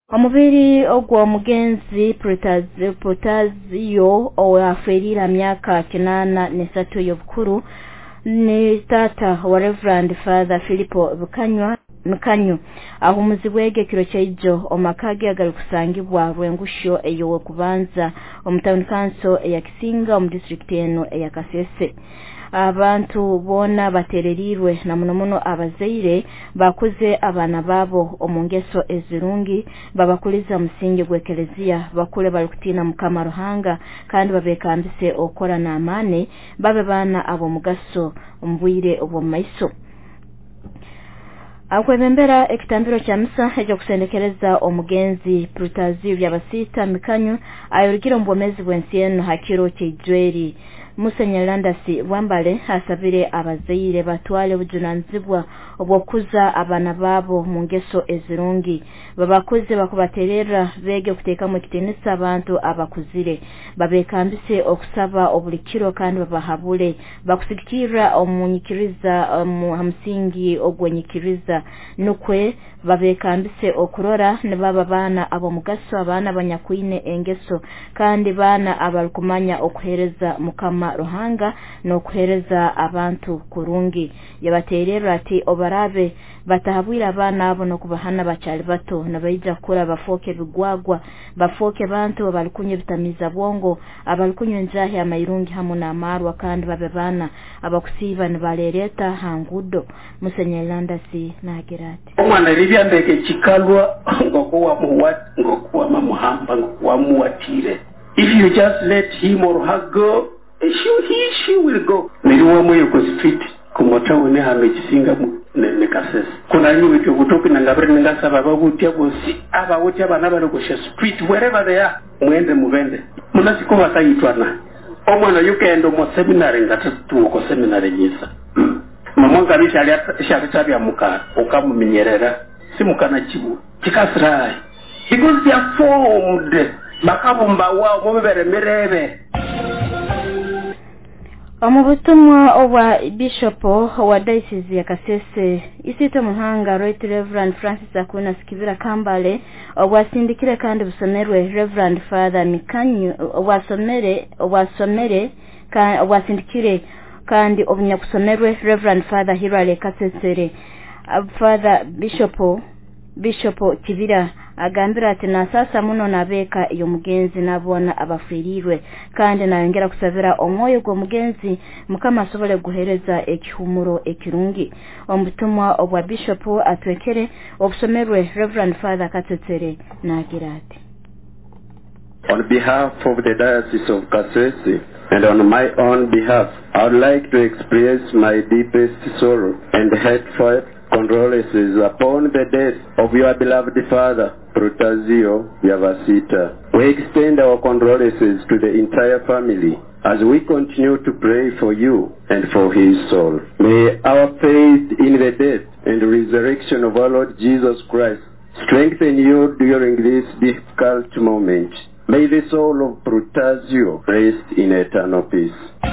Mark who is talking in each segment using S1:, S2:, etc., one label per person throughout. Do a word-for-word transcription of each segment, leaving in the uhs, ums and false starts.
S1: Omubiri ogwa mugenzi Protazio owaferira myaka kinana nesatu y'obukuru ni tata wa Reverend Father Philippo Bukanywa Mkanyu ahumuzibwege kiro kyaijo omakage agali kusangibwa rwengusho eyo kubanza omutawuni council ya Kisinga mu district eno ya Kasese. Abantu bona batererirwe na muno muno abazaire bakuze abana babo omungeso ezirungi babakuliza musingi gwekelezia bakule bali kutina mukama Ruhanga kandi babekambise okora na amane babe bana abo mugaso mbwire obwo maiso. Akwebembera ekitambiro kya misa ejo kusendekereza omugenzi Protazio byabasita Mikanyu ayurikira mbomezi bwensieno hakiro kyijweri Musenyalandasi Wambale asabire abazaire batwale bujunanzibwa obwokuza abana babo mu ngeso ezirungi babakuze bakubaterera bege kuteka mu kitenesa abantu abakuzire babekambise okusaba obulikiro kandi babahabule bakusikira omunyikiriza mu hamsingi ogwenyikiriza nukwe babekambise okurora ne baba bana abo mugaso abana banyakwine engeso kandi bana abarukumanya okuhereza mukama Ruhanga no kuhereza abantu kurungi yabaterera ati obarabe batahabwira abana abo no kubahana bachali bato nabaija kula bafoke bigwagwa bafoke bantu abalikunye bitamiza bwongo abalikunye njahi amayirungi hamuna amarwa kandi babe bana abakusiba ne balereta hangudo Musenyelanda si nagerati
S2: omwana libya ndeke chikalwa ngokuwa muwat ngokuwa mamuhamba ngokuwa muwatire if you just let him or her go she he she will go niliwa moyo ko street kumotao ne hame Kisinga mu ne Kasese kuna nyi wito kutoki na ngabere ngasaba babutia bosi aba wote abana bali ko street wherever they are mwende muvende munasiko basayitwana omwana yukendo mo seminary ngatatu ko seminary nyisa mamonga bishali shali tabya muka okamumenyerera simukana kibu kikasrai because they are formed bakabumba wao mubere merebe.
S1: Omubutumwa owa Bishop wa Diocese ya Kasese isito muhanga Right Reverend Francis Akuna Sikivira Kambale wasindikire kandi busomerwe Reverend Father Mikanyu wasomere wasomere ka wasindikire kandi obunyakusomerwe Reverend Father Hirale Kasesere Father Bishop Bishop Kivira agambira ati na sasa muno nabeka iyo mugenzi nabona abafirirwe kandi nayongera kusabira omwoyo gwo mugenzi mukama asobole guhereza ekihumuro ekirungi omutumwa obwa Bishop atwekere obusomerwe Reverend Father Katsetsere nagira ati
S3: On behalf of the Diocese of Kasese and on my own behalf, I would like to express my deepest sorrow and heartfelt condolences upon the death of your beloved father, Protazio Byabasita. We extend our condolences to the entire family as we continue to pray for you and for his soul. May our faith in the death and resurrection of our Lord Jesus Christ strengthen you during this difficult moment. May the soul of Protazio rest in eternal peace.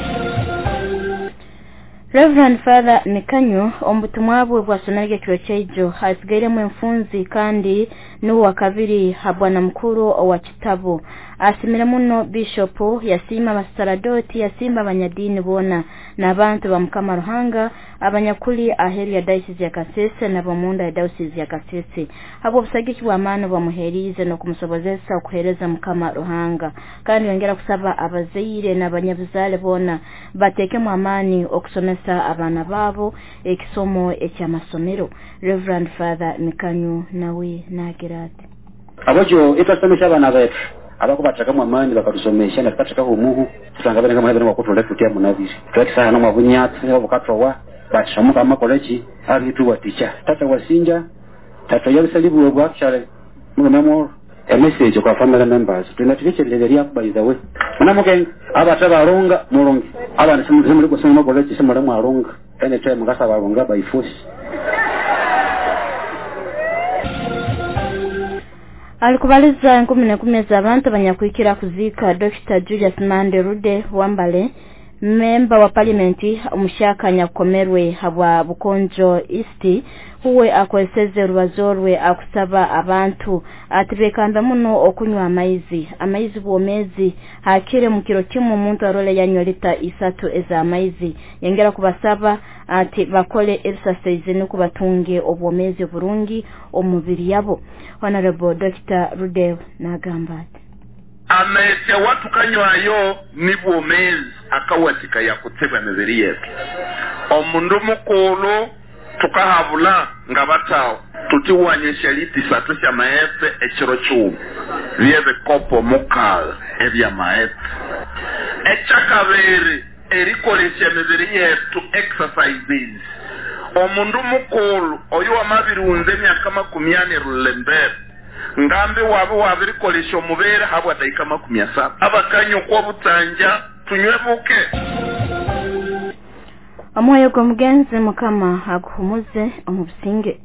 S1: Reverend Father Mikanyu ombutumwa bwe bwasonage kiro kyaijo hasigaire mu mfunzi kandi n'uwa kabiri habwana mukuru owa kitabu asimira muno Bishop yasima abasaradoti yasimba abanyadini bona n'abantu ba mukama Ruhanga abanyakuli aheri ya Diocese ya Kasese na bomunda ya Diocese ya Kasese abo busagiki bwa mano bamuherize no kumusobozesa okuhereza mukama Ruhanga kandi yongera kusaba abazaire n'abanyabuzale bona bateke mu amani okusomesa abana babo ekisomo ekyamasomero. Reverend Father Mikanyu nawe nagirate
S4: abajo itasomesha abana betu abako bataka mu amani bakatusomesha na pataka humuhu tutangabene kama hebena wakutu lefu tia munabiri twakisa hano mabunyatsi obukatwa bashamuka amakoleji ari tuwa teacher tata wasinja tata yabisalibu obwakshale mu memo a message kwa family members tunatichelela by the way munamuke abata baronga murongi abana simu liko sema makoleji sema mu aronga ene time ngasa baronga by force. Alikubaliza nkumi na kumi za abantu banyakwikira kuzika Doctor Julius Mande Rude Wambale
S1: memba wa parliamenti umushaka nyakomerwe habwa Bukonjo East huwe akweseze rubazorwe akusaba abantu atibekanda muno okunywa amaizi amaizi bwomezi hakire mu kiro kimwe umuntu arole yanywa lita isatu eza amaizi yengera kubasaba ati bakole exercise no kubatunge obwomezi burungi omubiri yabo. Honorable Doctor Rudev Nagambati
S5: amete watu kanywayo ni bwomezi akawatika ya kuteba mibiri yetu omundu mukulu tukahabula ngabatawo tutiwanyesha liti satu sha maefe echiro chumu vyebe kopo mukala ebya maefe echakabere erikolesha mibiri yetu exercises omundu mukulu oyo amabirunze myaka makumi ane rulembere ngambe wabe wabirikolesha omubere habwa daika makumi asatu abakanyo kwa butanja tunywebuke
S1: amoyo kwa mugenzi mukama aguhumuze omubusinge.